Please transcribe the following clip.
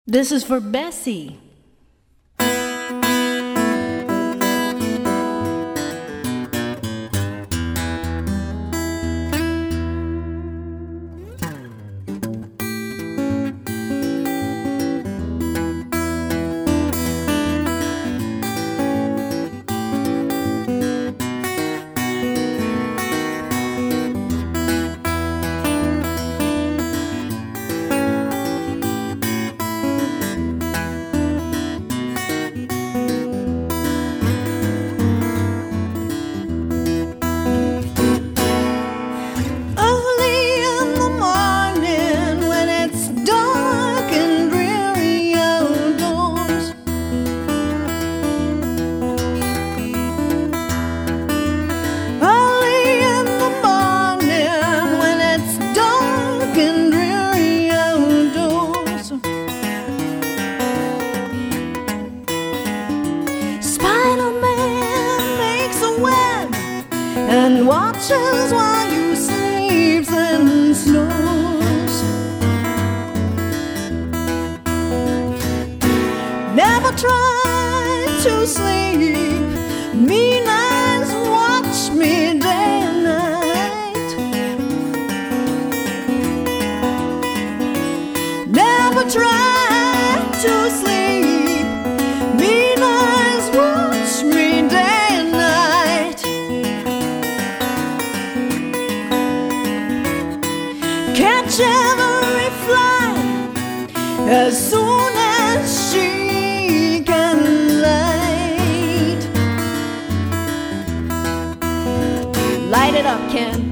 This is for Bessie. And watches while you sleep and snores. Never try to sleep. Mean eyes watch me day and night. Never try to sleep. Mean eyes watch me day and night. Catch every fly as soon as she can light. Light it up, Ken.